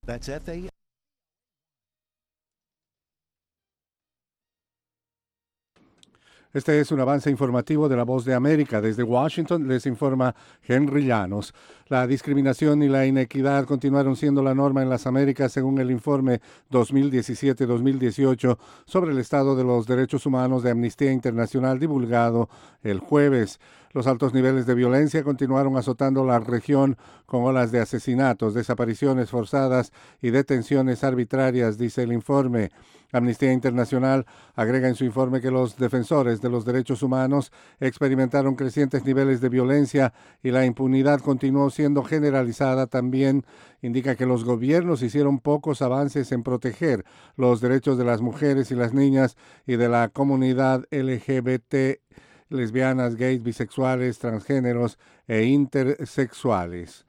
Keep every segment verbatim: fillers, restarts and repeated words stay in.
That's F A. Este es un avance informativo de La Voz de América. Desde Washington les informa Henry Llanos. La discriminación y la inequidad continuaron siendo la norma en las Américas según el informe dos mil diecisiete dos mil dieciocho sobre el estado de los derechos humanos de Amnistía Internacional divulgado el jueves. Los altos niveles de violencia continuaron azotando la región con olas de asesinatos, desapariciones forzadas y detenciones arbitrarias, dice el informe. Amnistía Internacional agrega en su informe que los defensores de los derechos humanos experimentaron crecientes niveles de violencia y la impunidad continuó siendo generalizada. También indica que los gobiernos hicieron pocos avances en proteger los derechos de las mujeres y las niñas y de la comunidad L G B T, lesbianas, gays, bisexuales, transgéneros e intersexuales.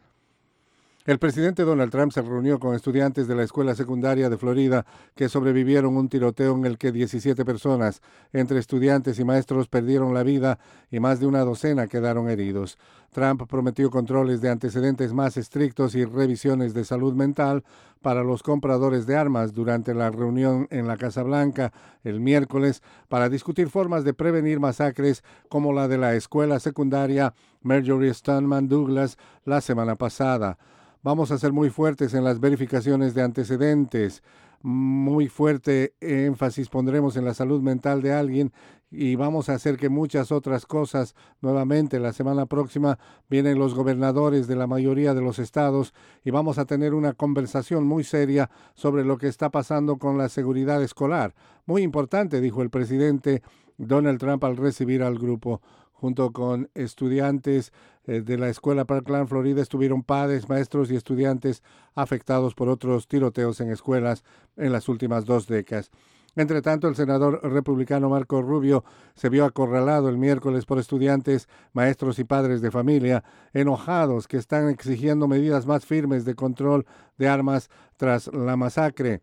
El presidente Donald Trump se reunió con estudiantes de la escuela secundaria de Florida que sobrevivieron un tiroteo en el que diecisiete personas, entre estudiantes y maestros, perdieron la vida y más de una docena quedaron heridos. Trump prometió controles de antecedentes más estrictos y revisiones de salud mental para los compradores de armas durante la reunión en la Casa Blanca el miércoles para discutir formas de prevenir masacres como la de la escuela secundaria Marjory Stoneman Douglas la semana pasada. Vamos a ser muy fuertes en las verificaciones de antecedentes, muy fuerte énfasis pondremos en la salud mental de alguien y vamos a hacer que muchas otras cosas. Nuevamente, la semana próxima vienen los gobernadores de la mayoría de los estados y vamos a tener una conversación muy seria sobre lo que está pasando con la seguridad escolar. Muy importante, dijo el presidente Donald Trump al recibir al grupo. Junto con estudiantes eh, de la escuela Parkland, Florida, estuvieron padres, maestros y estudiantes afectados por otros tiroteos en escuelas en las últimas dos décadas. Entre tanto, el senador republicano Marco Rubio se vio acorralado el miércoles por estudiantes, maestros y padres de familia enojados que están exigiendo medidas más firmes de control de armas tras la masacre.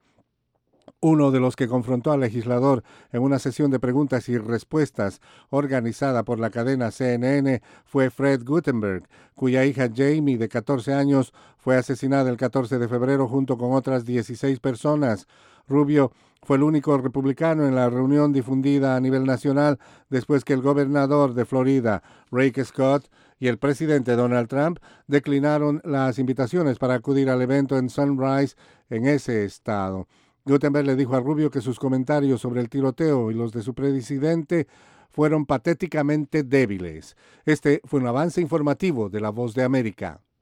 Uno de los que confrontó al legislador en una sesión de preguntas y respuestas organizada por la cadena C N N fue Fred Guttenberg, cuya hija Jamie, de catorce años, fue asesinada el catorce de febrero junto con otras dieciséis personas. Rubio fue el único republicano en la reunión difundida a nivel nacional después que el gobernador de Florida, Rick Scott, y el presidente Donald Trump declinaron las invitaciones para acudir al evento en Sunrise en ese estado. Guttenberg le dijo a Rubio que sus comentarios sobre el tiroteo y los de su presidente fueron patéticamente débiles. Este fue un avance informativo de La Voz de América.